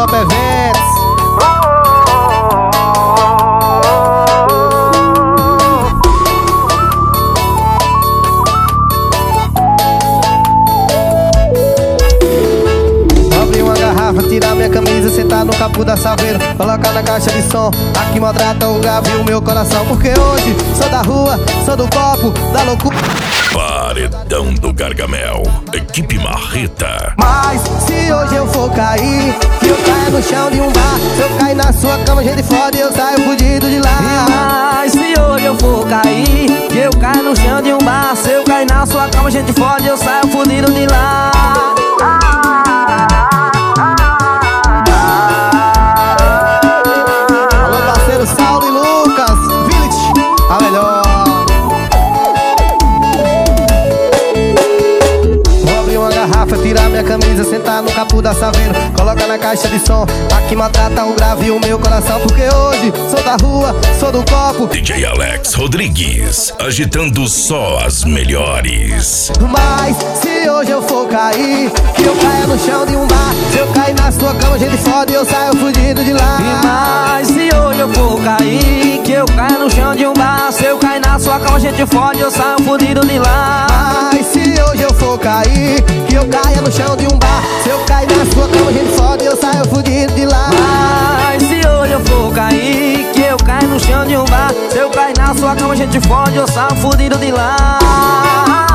Top Eventos. Tirar minha camisa, sentar no capô da Saveiro, colocar na caixa de som, aqui maltrata o grave o meu coração. Porque hoje sou da rua, sou do copo, da loucura. Paredão do Gargamel, equipe Marreta. Mas se hoje eu for cair, que eu caia no chão de um bar, se eu cair na sua cama, gente foda, eu saio fudido de lá. Mas se hoje eu for cair, que eu caia no chão de um bar, se eu cair na sua cama, gente foda, eu saio fudido de lá. Saulo e Lucas, Village, a melhor. Vou abrir uma garrafa, tirar minha camisa, sentar no capô da Saveiro, coloca na caixa de som, aqui maltrata o grave o meu coração. Porque hoje sou da rua, sou do copo. DJ Alex Rodrigues, agitando só as melhores. Mas se hoje eu for cair, que eu caia no chão de um bar, se eu cair na sua cama, gente foda, eu saio fudido de lá. Mas se hoje eu for cair, que eu caia no chão de um bar, se eu cair na sua cama, gente fode, eu saio fudido de lá. Mas se hoje eu for cair, que eu caia no chão de um bar, se eu cair na sua cama, gente foda, eu saio fudido de lá. Mas se hoje eu for cair, que eu caia no chão de um bar, se eu cair na sua cama, gente fode, eu saio fudido de lá.